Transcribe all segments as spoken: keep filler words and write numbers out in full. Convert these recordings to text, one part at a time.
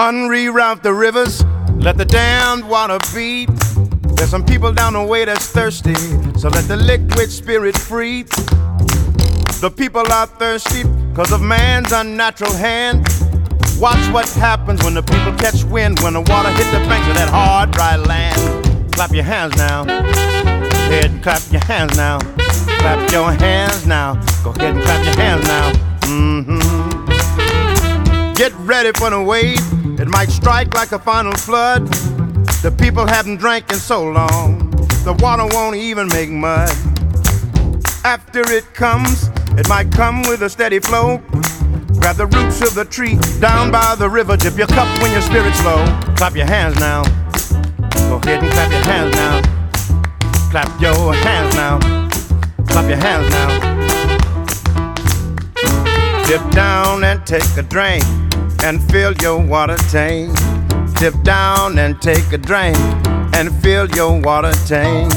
Unreroute the rivers, let the damned water beat. There's some people down the way that's thirsty, so let the liquid spirit free. The people are thirsty because of man's unnatural hand. Watch what happens when the people catch wind, when the water hit the banks of that hard, dry land. Clap your hands now. Go ahead and clap your hands now. Clap your hands now. Go ahead and clap your hands now. Mm-hmm. Get ready for the wave. It might strike like a final flood. The people haven't drank in so long, the water won't even make mud. After it comes, it might come with a steady flow. Grab the roots of the tree down by the river. Dip your cup when your spirit's low. Clap your hands now. Go ahead and clap your hands now. Clap your hands now. Clap your hands now. Dip down and take a drink and fill your water tank. Dip down and take a drink and fill your water tank.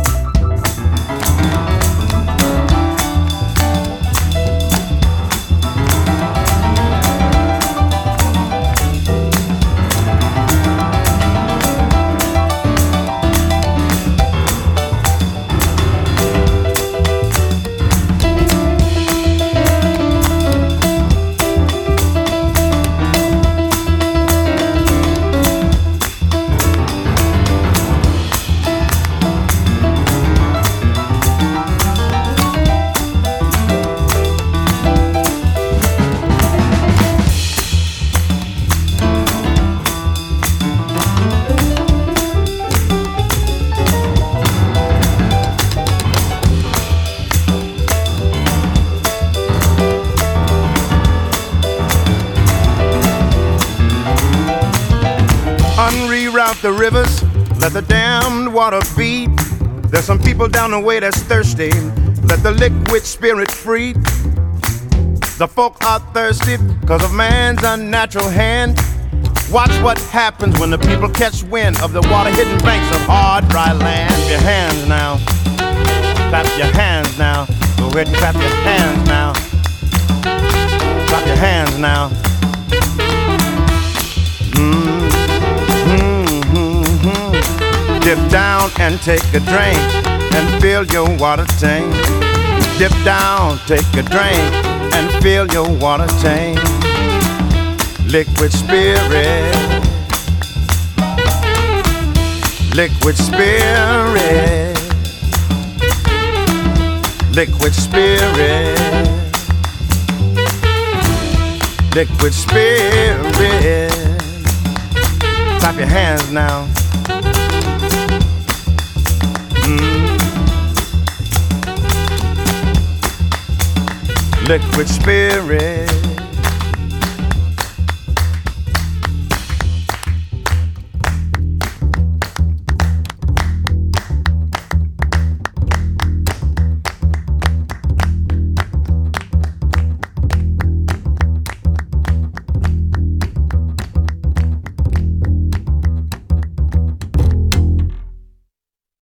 Unreroute the rivers, let the damned water beat. There's some people down the way that's thirsty, let the liquid spirit free. The folk are thirsty because of man's unnatural hand. Watch what happens when the people catch wind of the water hitting banks of hard, dry land. Clap your hands now. Clap your hands now. Go ahead and clap your hands now. Clap your hands now. Mm. Dip down and take a drink and fill your water tank. Dip down, take a drink and fill your water tank. Liquid spirit, liquid spirit, liquid spirit, liquid spirit. Clap your hands now. Liquid spirit.